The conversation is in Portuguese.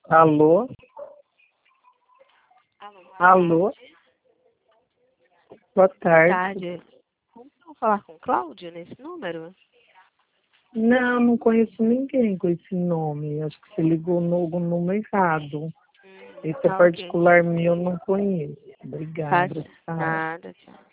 Alô? Alô, boa Alô? tarde. Boa Boa tarde. tarde. Vamos falar com Cláudio nesse número? Não conheço ninguém com esse nome. Acho que você ligou no número errado. Esse é Tá ok. particular meu, eu não conheço. Faz Obrigada. Tchau. nada, tchau.